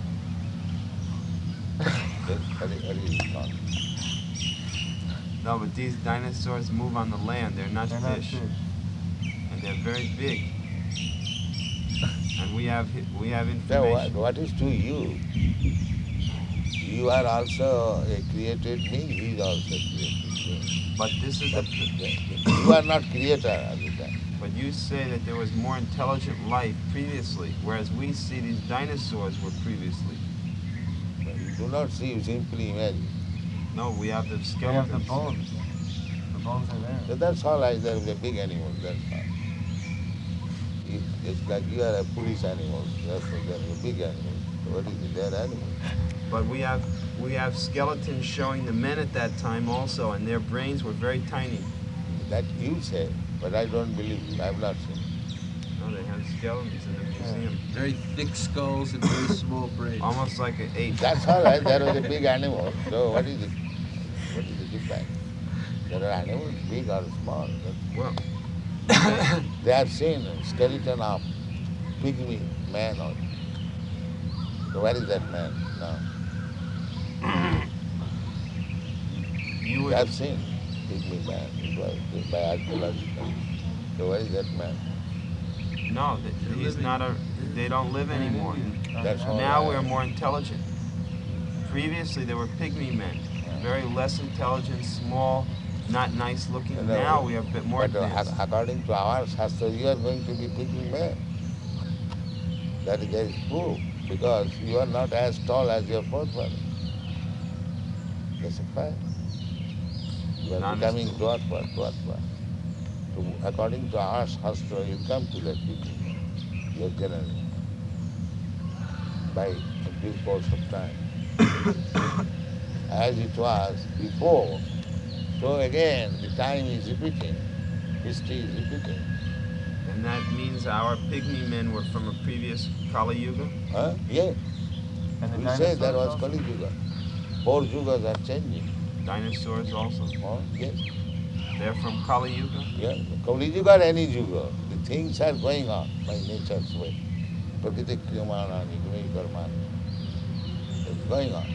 [SPEAKER 1] That's very, very called.
[SPEAKER 4] No, but these dinosaurs move on the land. They're not
[SPEAKER 6] They're not
[SPEAKER 4] fish.
[SPEAKER 6] fish.
[SPEAKER 4] And they're very big. And we have we have
[SPEAKER 1] So what,
[SPEAKER 4] information.
[SPEAKER 1] what is to you? You are also a created being, he is also a created being.
[SPEAKER 4] But this is
[SPEAKER 1] But
[SPEAKER 4] the,
[SPEAKER 1] you are not creator at the time.
[SPEAKER 4] but you say that there was more intelligent life previously, whereas we see these dinosaurs were previously.
[SPEAKER 1] But you do not see, you simply imagine.
[SPEAKER 4] No, we have the
[SPEAKER 6] We have
[SPEAKER 4] skeletons.
[SPEAKER 6] the bones. The bones are there.
[SPEAKER 1] So that's all like there is a big animal, that's all. It, it's like you are a police animal, therefore there is a big animal. So what is it? They are animals.
[SPEAKER 4] But we have we have skeletons showing the men at that time also, and their brains were very tiny.
[SPEAKER 1] That you say, but I don't believe you. I have not seen.
[SPEAKER 4] No, they have skeletons in the museum,
[SPEAKER 5] Very thick skulls and very small brains.
[SPEAKER 4] almost like an ape.
[SPEAKER 1] That's all right, there was a big animal. So what is it? What is the difference? There are animals, big or small. That's-
[SPEAKER 4] Well,
[SPEAKER 1] They have seen a skeleton of pygmy man or so where is that man now?
[SPEAKER 4] you
[SPEAKER 1] We
[SPEAKER 4] would
[SPEAKER 1] have seen pygmy man. It was by archaeological. So where is that man?
[SPEAKER 4] no, that he's
[SPEAKER 5] living-
[SPEAKER 4] not a. They don't live anymore.
[SPEAKER 1] That's all
[SPEAKER 4] Now
[SPEAKER 1] right.
[SPEAKER 4] we're more intelligent. Previously, they were pygmy men, very less intelligent, small, not nice looking.
[SPEAKER 1] No, no,
[SPEAKER 4] Now we are a bit more
[SPEAKER 1] But uh,
[SPEAKER 4] advanced.
[SPEAKER 1] ac- according to our Shastra, you are going to be pygmy man. That is, that is proof, because you are not as tall as your forefather. That's a fact. You are
[SPEAKER 4] Not
[SPEAKER 1] becoming
[SPEAKER 4] understood.
[SPEAKER 1] Dwatpa, Dwatpa. So according to our Shastra, you come to that people, your generation, by due course of time. As it was before, so again the time is repeating, history is repeating.
[SPEAKER 4] And that means our pygmy men were from a previous Kali Yuga?
[SPEAKER 1] Huh? Yes.
[SPEAKER 6] And the
[SPEAKER 1] We say that
[SPEAKER 6] dinosaurs
[SPEAKER 1] was
[SPEAKER 6] also?
[SPEAKER 1] Kali Yuga. Four Yugas are changing.
[SPEAKER 4] Dinosaurs also?
[SPEAKER 1] Oh, yes.
[SPEAKER 4] They're from Kali Yuga?
[SPEAKER 1] Yeah. Kali Yuga or any Yuga. The things are going on by nature's way. Prakriti Kriyamana, Nigmi Karmana. It's going on.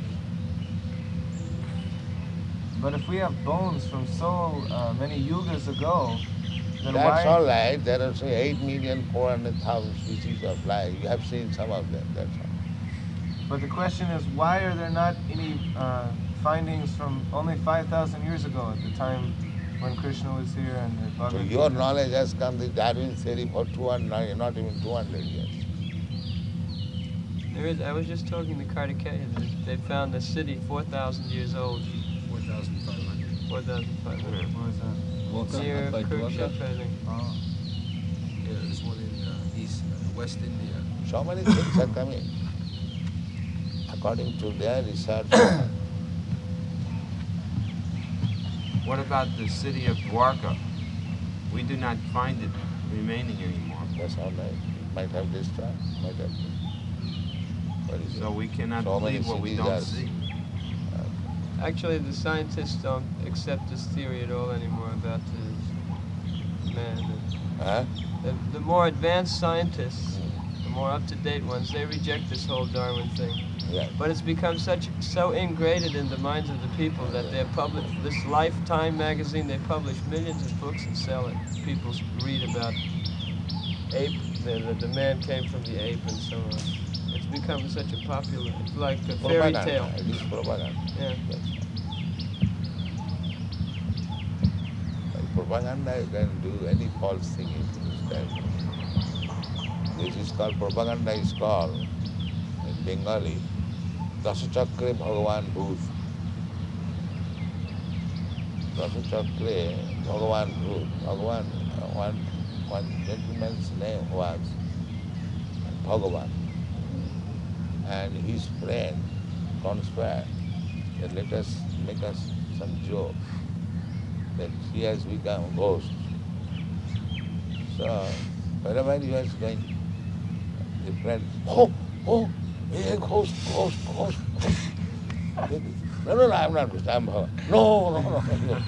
[SPEAKER 6] But if we have bones from so uh, many yugas ago, then
[SPEAKER 1] That's
[SPEAKER 6] why?
[SPEAKER 1] all right. There are say eight million four hundred thousand species of life. You have seen some of them, that's all.
[SPEAKER 6] But the question is, why are there not any uh, findings from only five thousand years ago at the time when Krishna was here and the
[SPEAKER 1] So
[SPEAKER 6] Bhagavad
[SPEAKER 1] your
[SPEAKER 6] Gita?
[SPEAKER 1] knowledge has come, the Darwin theory, for two hundred, not even two hundred years.
[SPEAKER 3] There is. I was just talking to Kartikeya. They found a city four thousand years old.
[SPEAKER 7] four thousand five hundred.
[SPEAKER 3] four thousand five hundred.
[SPEAKER 6] What is that?
[SPEAKER 7] Walk
[SPEAKER 3] Near
[SPEAKER 7] up by
[SPEAKER 3] Kurukshetra,
[SPEAKER 7] Dwarka.
[SPEAKER 3] I think.
[SPEAKER 6] Oh.
[SPEAKER 7] Yeah, there's one in uh, East, uh, West India.
[SPEAKER 1] So many things are coming. According to their research,
[SPEAKER 4] What about the city of Dwarka? We do not find it remaining anymore.
[SPEAKER 1] that's all right. It might have destroyed, might have. What is
[SPEAKER 4] So
[SPEAKER 1] it?
[SPEAKER 4] we cannot
[SPEAKER 1] So many
[SPEAKER 4] believe what we
[SPEAKER 1] cities
[SPEAKER 4] don't
[SPEAKER 1] are-
[SPEAKER 4] see.
[SPEAKER 3] Actually, the scientists don't accept this theory at all anymore about the man.
[SPEAKER 1] Huh?
[SPEAKER 3] The, the more advanced scientists, the more up-to-date ones, they reject this whole Darwin thing.
[SPEAKER 1] Yeah.
[SPEAKER 3] But it's become such so ingrained in the minds of the people that they're public. This Lifetime magazine, they publish millions of books and sell it. People read about ape, the, the, the man came from the ape and so on. It's become such a popular, it's like a fairy
[SPEAKER 1] Propaganda.
[SPEAKER 3] tale.
[SPEAKER 1] It is propaganda.
[SPEAKER 3] Yeah.
[SPEAKER 1] That's all. By propaganda, you can do any false thing in this time. This is called, propaganda is called, in Bengali, Dasachakre Bhagavan Bhut. Dasachakre Bhagavan Bhut. Bhagavan, uh, one, one gentleman's name was Bhagavan. And his friend conspired that let us make us some joke that he has become a ghost. So wherever he was going, the friend, oh, oh, hey, ghost, ghost, ghost, ghost. No, no, no, I'm not ghost, I'm Bhagavan. No, no, no, no.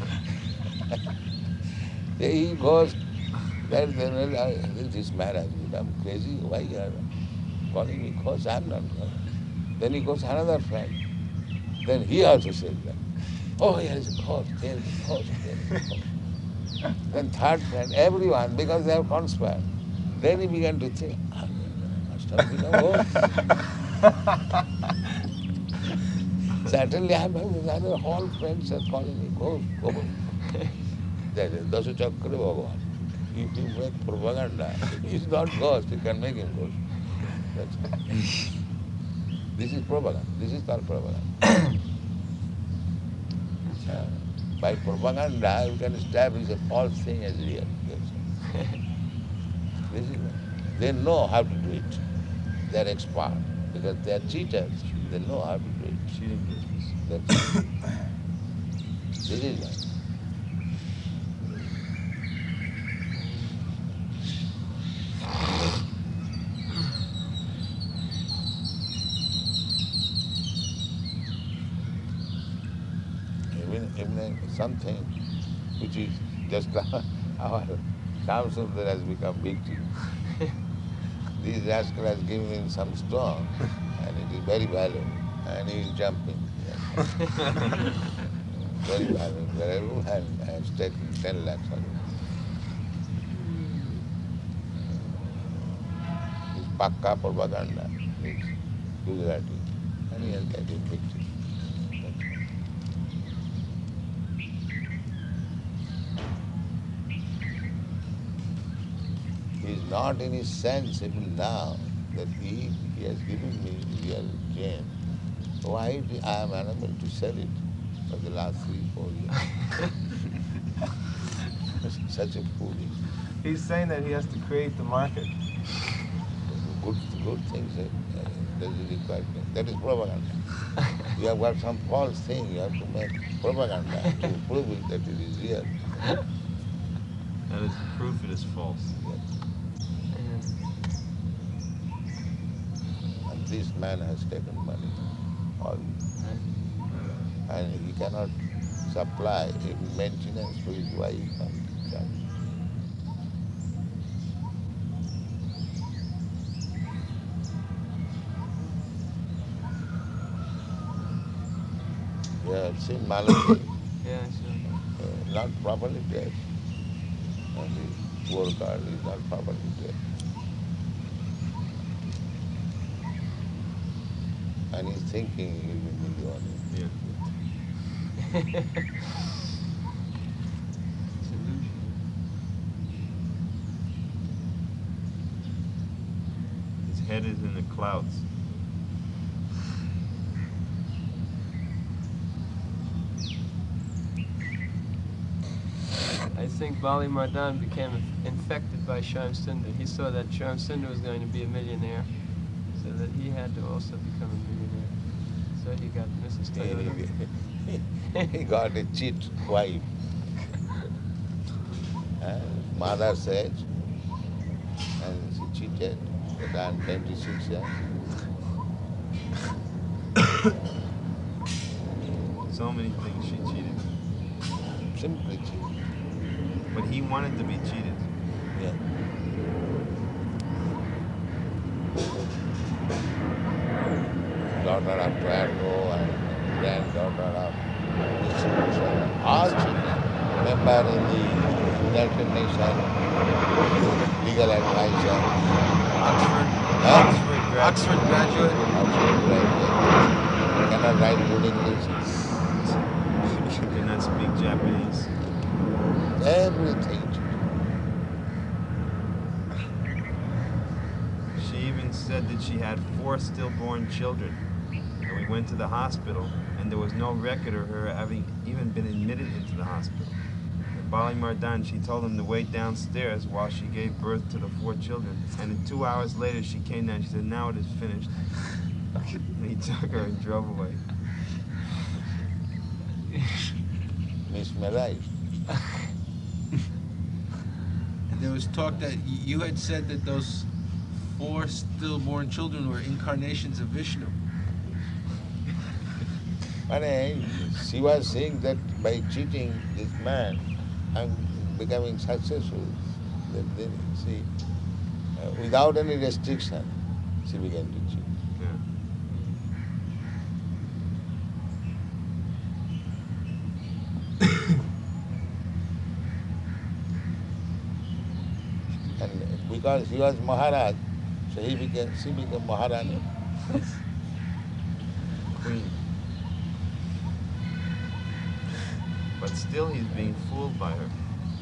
[SPEAKER 1] Then he goes, then, then uh, this man has become crazy, why you are calling me ghost? I'm not ghost. Then he goes another friend. Then he also says that. Oh, here is a ghost, there is a ghost, there is a ghost. Then third friend, everyone, because they have conspired. Then he began to think, ah, I must have become ghost. Certainly I have other whole friends are calling me ghost, ghost. That is Dasu Chakra Bhagavan. If you make propaganda, he is not ghost, you can make him ghost. That's all. This is propaganda. This is called propaganda. Uh, by propaganda, you can establish a false thing as real. That's all. This is, they know how to do it. They are expert because they are cheaters. They know how to do it.
[SPEAKER 4] Cheating business.
[SPEAKER 1] That's it. This is life. Even, even something which is just our Shamsundar has become victim. This rascal has given him some stone and it is very valuable and he is jumping. Very valuable, valuable and I have taken ten lakhs of it. It's Pakka propaganda, it's Gujarati and he has getting victim. He is not in his sense even now that he, he has given me real gem. Why do I am unable to sell it for the last three, four years? Such a fool.
[SPEAKER 6] He's saying that he has to create the market.
[SPEAKER 1] Good, good things that uh, that is required. That is propaganda. You have got some false thing. You have to make propaganda to prove it that it is real.
[SPEAKER 4] That is proof it is false.
[SPEAKER 1] Yes. And this man has taken money, all, and he cannot supply a maintenance to his wife and child. You have seen Malaki,
[SPEAKER 3] Yeah, sure.
[SPEAKER 1] uh, not properly dressed. And the poor girl is not properly dressed. And he's thinking he will be millionaire.
[SPEAKER 4] Yeah.
[SPEAKER 3] It's illusion.
[SPEAKER 4] His head is in the clouds.
[SPEAKER 3] I think Bali Mardan became infected by Shyam Sundar. He saw that Shyam Sundar was going to be a millionaire, so that he had to also become a millionaire. So he got Missus Toyota.
[SPEAKER 1] He, he got a cheat wife. Uh, mother said, and she cheated. They done twenty-six years.
[SPEAKER 4] So many things she cheated.
[SPEAKER 1] Simply cheated.
[SPEAKER 4] But he wanted to be cheated.
[SPEAKER 1] Yeah. Daughter of Toronto and granddaughter of institution, all children, member in the United Nations, legal advisor,
[SPEAKER 5] Oxford,
[SPEAKER 1] Huh?
[SPEAKER 4] Oxford grad-
[SPEAKER 5] Oxford graduate.
[SPEAKER 1] Oxford graduate, cannot write good English,
[SPEAKER 4] She cannot speak Japanese.
[SPEAKER 1] everything.
[SPEAKER 4] She even said that she had four stillborn children. And we went to the hospital, and there was no record of her having even been admitted into the hospital. At Bali Mardan, she told him to wait downstairs while she gave birth to the four children. And then two hours later, she came down and she said, now it is finished. And he took her and drove away.
[SPEAKER 1] Miss my life.
[SPEAKER 5] And there was talk that y- you had said that those four stillborn children were incarnations of Vishnu.
[SPEAKER 1] And she was saying that by cheating this man, I'm becoming successful. That then she, uh, without any restriction, she began to cheat.
[SPEAKER 4] Yeah.
[SPEAKER 1] And because he was Maharaj, so he became, she became Maharani.
[SPEAKER 4] Queen. But still he's being fooled by her.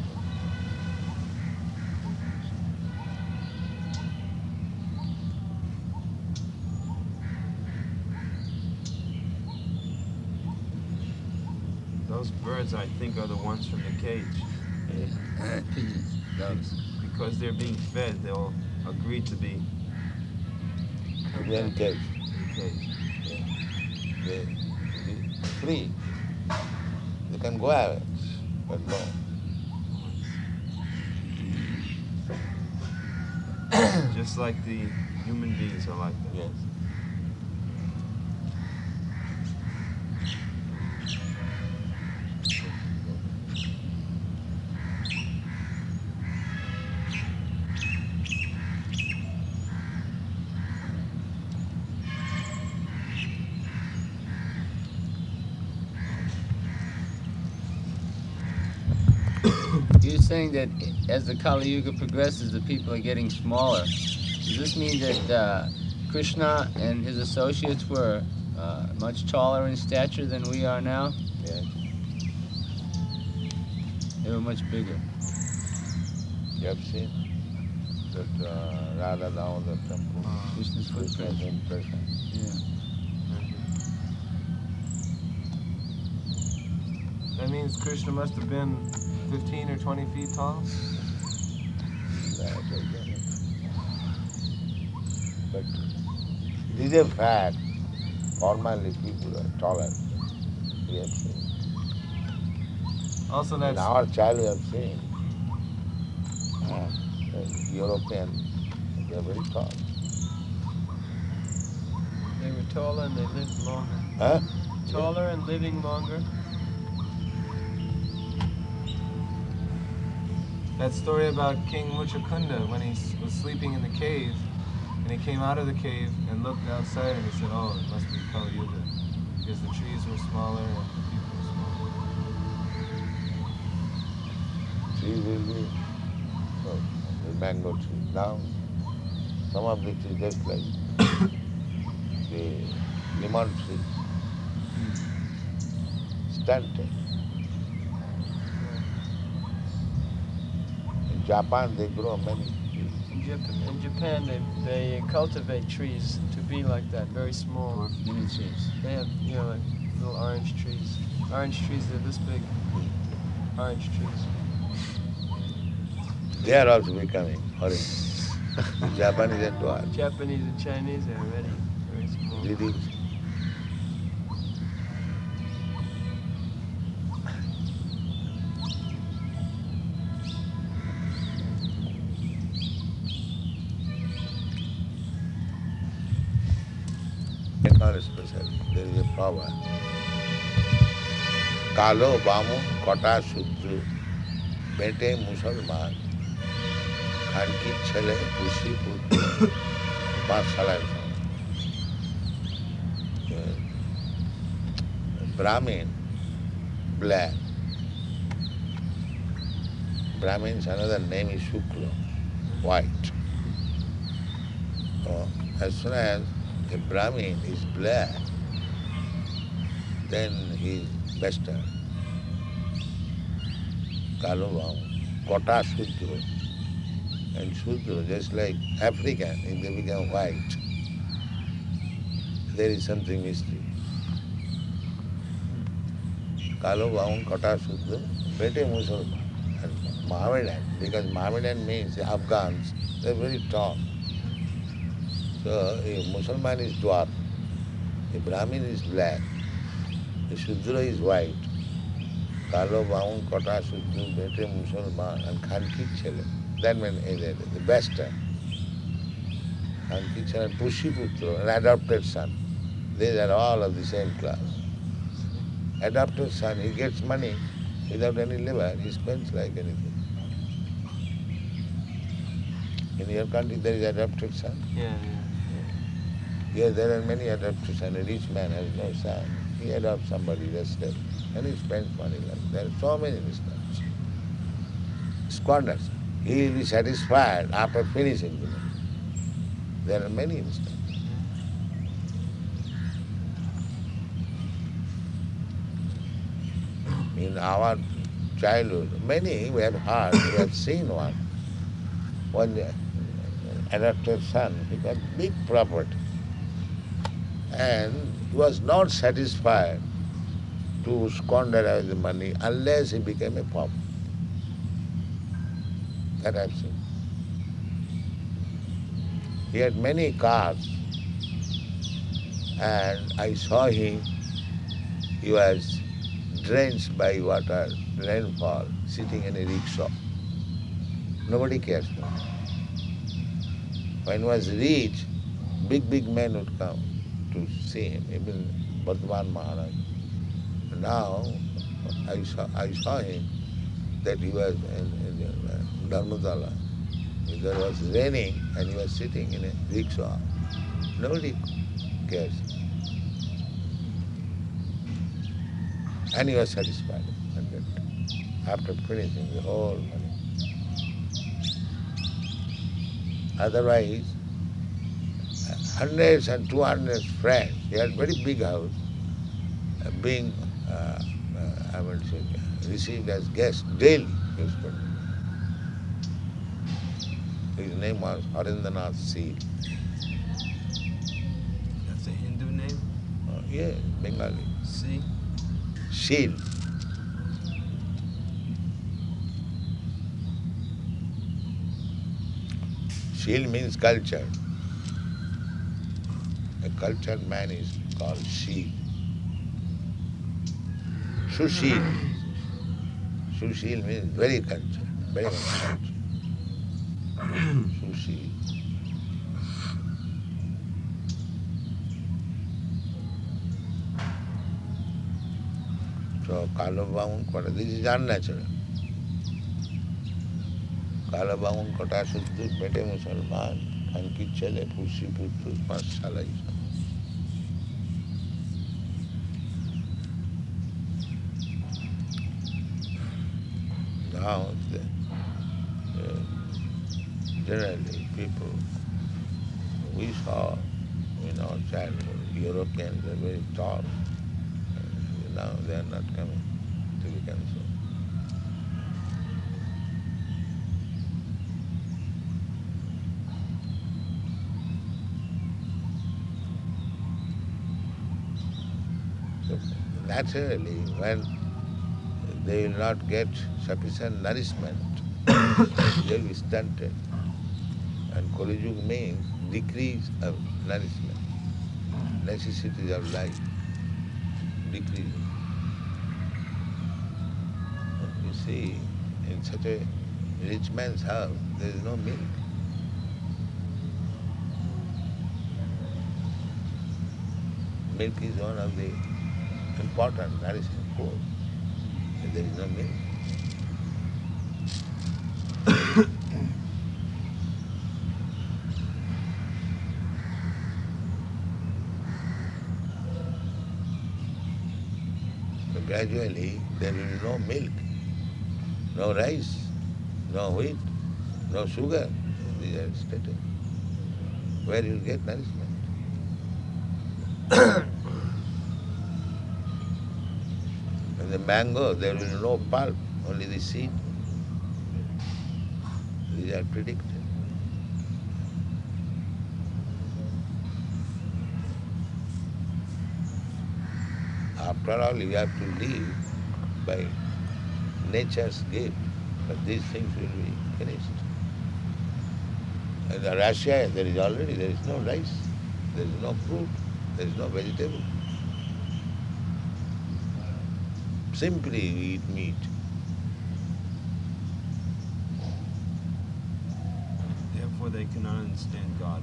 [SPEAKER 4] Those birds, I think, are the ones from the cage.
[SPEAKER 2] Yeah. Pigeons, doves.
[SPEAKER 4] Because they're being fed, they'll agree to be
[SPEAKER 1] To be engaged.
[SPEAKER 4] in the cage.
[SPEAKER 1] They, they free. They can go out, but no.
[SPEAKER 4] Just like the human beings are like that.
[SPEAKER 1] Yes.
[SPEAKER 2] You're saying that as the Kali Yuga progresses, the people are getting smaller. Does this mean that uh, Krishna and his associates were uh, much taller in stature than we are now?
[SPEAKER 1] Yes.
[SPEAKER 2] They were much bigger.
[SPEAKER 1] You have seen that uh, Radha Damodar temple.
[SPEAKER 2] Krishna's footprint.
[SPEAKER 1] Krishna's impression.
[SPEAKER 2] Yeah.
[SPEAKER 6] That means Krishna must have been fifteen or twenty feet tall?
[SPEAKER 1] That I don't know. But it is a fact, formally people are taller. We have seen.
[SPEAKER 6] Also,
[SPEAKER 1] In
[SPEAKER 6] that's
[SPEAKER 1] our child we have seen. Uh, European, they are very tall.
[SPEAKER 3] They were taller and they lived longer.
[SPEAKER 1] Huh?
[SPEAKER 3] Taller and living longer.
[SPEAKER 6] that story about King Muchakunda when he s- was sleeping in the cave, and he came out of the cave and looked outside and he said, "Oh, it must be Kali Yuga, because the trees were smaller and the people were smaller."
[SPEAKER 1] Trees will be, oh, the mango tree. Now, some of the trees just like the lemon tree, stunted. In Japan, they grow many trees.
[SPEAKER 3] In Japan, in Japan they, they cultivate trees to be like that, very small.
[SPEAKER 2] Mini trees.
[SPEAKER 3] They have, you know, like little orange trees. Orange trees, they're this big. Orange trees.
[SPEAKER 1] They are also becoming orange. The Japanese and dwarf,
[SPEAKER 3] Japanese and Chinese are already very small.
[SPEAKER 1] reduced. Not special. There is a proverb. Kalo Bamu Kota Sudru Bete Musalman Khanki Chele Pushi Put Parsala. Brahmin, black. Brahmin's another name is Shukla, white. So, as soon as a Brahmin is black, then he is bastard. Kaluvam, Kota Sudra. And Sudra, just like African, if they become white, there is something mystery. Kaluvam, Kota Sudra, Bete Musalman. And Mohammedan, because Mohammedan means Afghans, they are very tall. So a Musalman is dwarf, a Brahmin is black, a Shudra is white. Kalo Baun Kota Shudra Bete Musalman and Khanki Chele. That means the bastard. Khanki Chele, Pushi Putra, an adopted son. These are all of the same class. Adopted son, he gets money without any labor, he spends like anything. In your country there is adopted son.
[SPEAKER 3] Yeah, yeah.
[SPEAKER 1] Here there are many adopted sons. A rich man has no son. He adopts somebody, that's it. And he spends money like that. There are so many instances. Squanders. He will be satisfied after finishing the money. There are many instances. In our childhood, many we have heard, we have seen one. One adopted son, he got big property. And he was not satisfied to squander away the money unless he became a pauper. That I've seen. He had many cars, and I saw him, he was drenched by water, rainfall, sitting in a rickshaw. Nobody cares for him. When he was rich, big, big men would come to see him, even Bardhaman Maharaj. Now, I saw, I saw him that he was in, in uh, Dharmadala. There was raining and he was sitting in a rickshaw. Nobody cares. And he was satisfied at that time, after finishing the whole money. Otherwise, hundreds and two hundred friends, he had very big house, uh, being uh, uh, I would say, received as guests daily. He was put. His name was Harindranath Seal.
[SPEAKER 4] That's a Hindu name?
[SPEAKER 1] Uh, yeah, Bengali.
[SPEAKER 4] See?
[SPEAKER 1] Seal. Sheel means culture. A cultured man is called Sheel. Susheel. Susheel means very cultured, very much cultured. Susheel. So Kalabaun Kota, this is unnatural. Kalabaun Kota Suddhu Bete Musalman, Kanki Chele Pusi Putu Pasala. Now, the, uh, generally people, we saw in our childhood, Europeans are very tall. Uh, now they are not coming to become so. So naturally, when they will not get sufficient nourishment, they will be stunted. And Kali Yuga means decrease of nourishment, necessities of life, decrease. You see, in such a rich man's house, there is no milk. Milk is one of the important nourishing food. There is no milk. So gradually there will be no milk, no rice, no wheat, no sugar. These are stated. Where you will get nourishment? The mango, there will be no pulp, only the seed. These are predicted. After all, we have to live by nature's gift, but these things will be finished. In Russia, there is already, there is no rice, there is no fruit, there is no vegetable. Simply we eat meat.
[SPEAKER 4] Therefore they cannot understand God.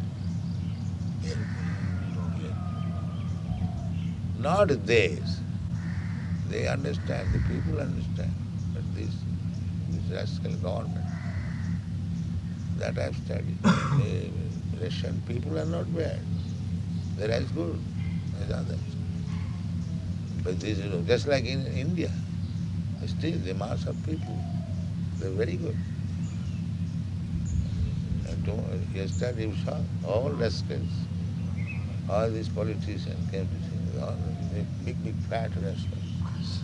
[SPEAKER 1] Not they. They understand, the people understand. But this, this rascal government that I have studied, the Russian people are not bad. They are as good as others. But this is just like in India. Still the mass of people, they are very good. And yesterday you saw all rascals, all these politicians came to see, all big, big fat rascals.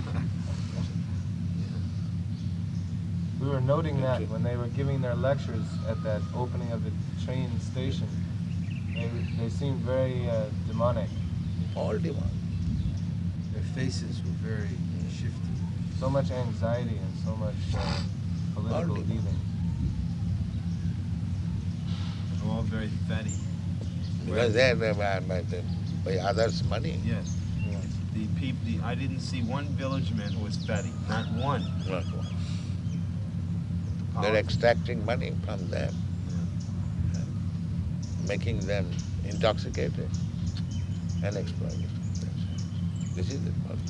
[SPEAKER 6] We were noting that when they were giving their lectures at that opening of the train station. They, they seemed very uh, demonic.
[SPEAKER 1] All demonic.
[SPEAKER 7] Their faces were very shifty.
[SPEAKER 6] So much anxiety and so much uh, political
[SPEAKER 1] All
[SPEAKER 6] dealing.
[SPEAKER 4] They're all very fatty.
[SPEAKER 1] Because they are by, by, by others' money.
[SPEAKER 4] Yes.
[SPEAKER 6] Yes.
[SPEAKER 4] The peop, the, I didn't see one village man who was fatty. Not one.
[SPEAKER 1] Not one.
[SPEAKER 4] The
[SPEAKER 1] They're
[SPEAKER 4] politics-
[SPEAKER 1] extracting money from them, making them intoxicated and exploited. This is the problem.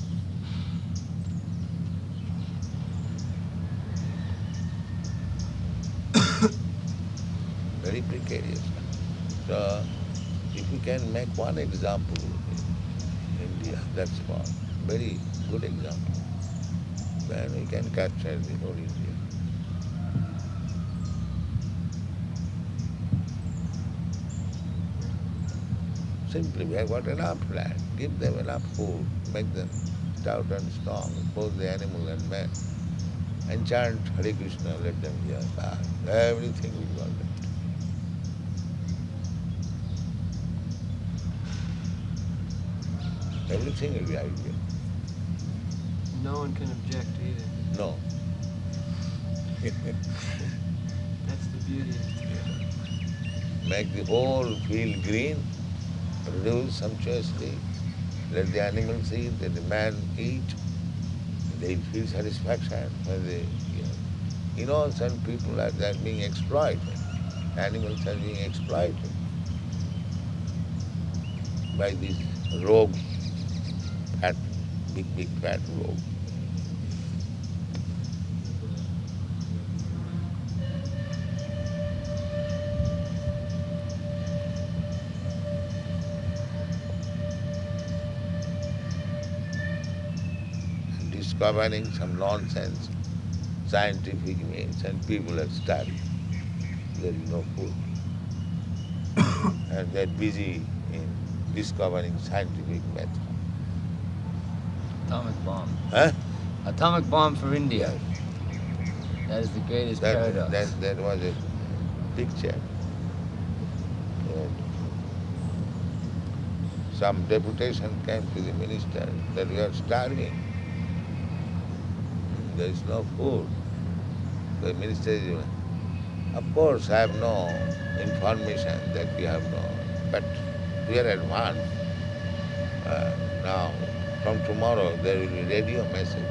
[SPEAKER 1] Very precarious. So, if we can make one example in India, that's one very good example, then we can capture the whole India. Simply, we have got enough land. Give them enough food, make them stout and strong, both the animal and man, and chant Hare Krishna, let them hear. Ah, everything will be all right. Everything will be ideal.
[SPEAKER 3] No one can object either.
[SPEAKER 1] No.
[SPEAKER 3] That's the beauty of it.
[SPEAKER 1] make the whole field green, produce sumptuously, let the animals eat, let the man eat, they feel satisfaction when they, you know, you know, some people are that being exploited. Animals are being exploited by this rogue, fat, big, big fat rogue. Discovering some nonsense, scientific means, and people are starving. There is no food. And they're busy in discovering scientific method.
[SPEAKER 2] Atomic bomb.
[SPEAKER 1] Huh?
[SPEAKER 2] Atomic bomb for India. That is the greatest
[SPEAKER 1] That,
[SPEAKER 2] paradox.
[SPEAKER 1] that, that was a picture. And some deputation came to the minister that we are starving. There is no food. The minister is, of course, I have no information that we have no, but we are advanced. Uh, now, from tomorrow, there will be radio message.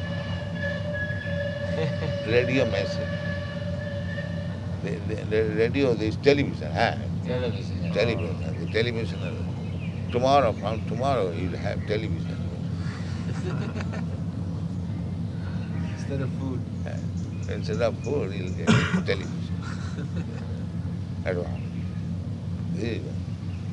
[SPEAKER 1] Radio message. The, the, the radio, this television, huh?
[SPEAKER 2] Television.
[SPEAKER 1] Television. The television. Tomorrow, from tomorrow, you'll have television.
[SPEAKER 7] Instead of food.
[SPEAKER 1] Uh, instead of food, you'll get television. Advance. This is one.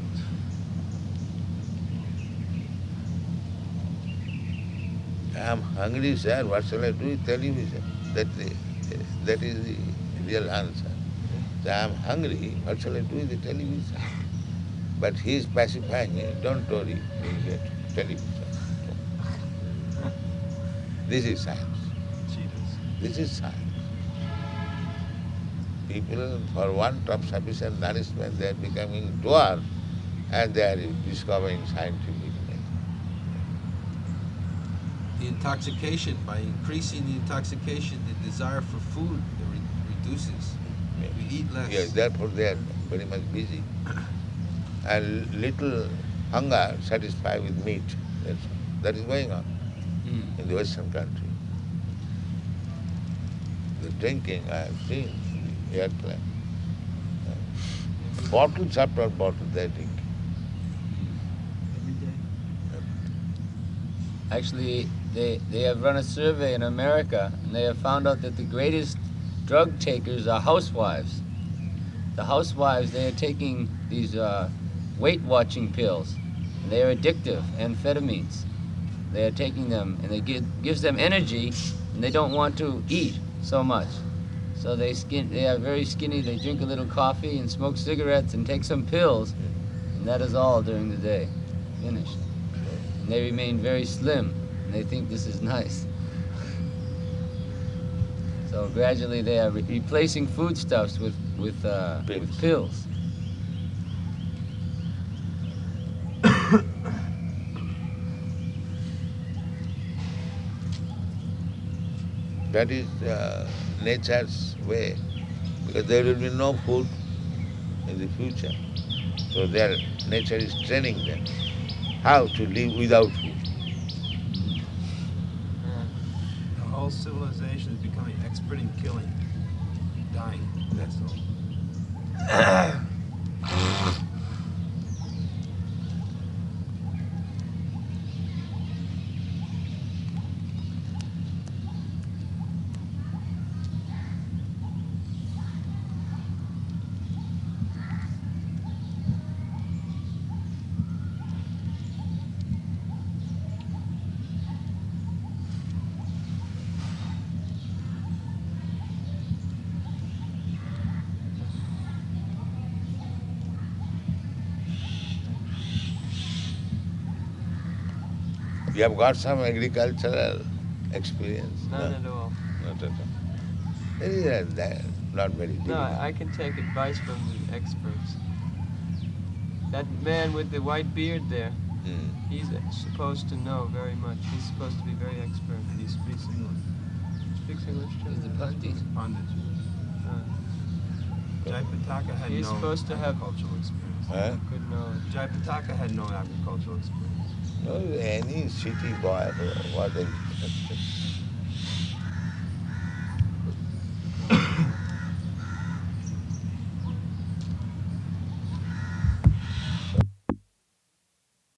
[SPEAKER 1] I'm hungry, sir. What shall I do with television? That, that is the real answer. So I'm hungry. What shall I do with the television? But he is pacifying me. Don't worry, you'll get television. This is science. This is science. People, for want of sufficient nourishment, they are becoming dwarfs, and they are discovering scientific method.
[SPEAKER 5] The intoxication, by increasing the intoxication, the desire for food re reduces. We eat less.
[SPEAKER 1] Yes, therefore they are very much busy. And little hunger satisfied with meat. That's, that is going on
[SPEAKER 2] Mm.
[SPEAKER 1] in the Western country. The drinking, I have seen in the airplane. Uh, bottles after bottles they drink.
[SPEAKER 7] Every day.
[SPEAKER 2] Actually, they, they have run a survey in America, and they have found out that the greatest drug takers are housewives. The housewives, they are taking these uh, weight-watching pills. They are addictive, amphetamines. They are taking them, and they give gives them energy, and they don't want to eat so much. So they skin, they are very skinny. They drink a little coffee and smoke cigarettes and take some pills, and that is all during the day. Finished. And they remain very slim, and they think this is nice. So gradually they are re replacing foodstuffs with with, uh, with pills.
[SPEAKER 1] That is uh, nature's way, because there will be no food in the future. So their nature is training them how to live without food.
[SPEAKER 4] The whole civilization is becoming expert in killing, dying, that's all.
[SPEAKER 1] You have got some agricultural experience?
[SPEAKER 3] None
[SPEAKER 1] no?
[SPEAKER 3] at all.
[SPEAKER 1] Not at all. There is a, that, not very deep.
[SPEAKER 3] No, I I can take advice from the experts. That man with the white beard there,
[SPEAKER 1] Mm.
[SPEAKER 3] he's supposed to know very much. He's supposed to be very expert.
[SPEAKER 4] He speaks English.
[SPEAKER 3] Speaks English too.
[SPEAKER 2] Is the Pandit.
[SPEAKER 4] Pandit.
[SPEAKER 3] Uh,
[SPEAKER 4] Jayapataka had
[SPEAKER 3] He's
[SPEAKER 4] no
[SPEAKER 3] supposed to have-
[SPEAKER 4] agricultural experience.
[SPEAKER 1] Huh?
[SPEAKER 3] Good knowledge.
[SPEAKER 4] Jayapataka had no agricultural experience.
[SPEAKER 1] No, any city boy, what they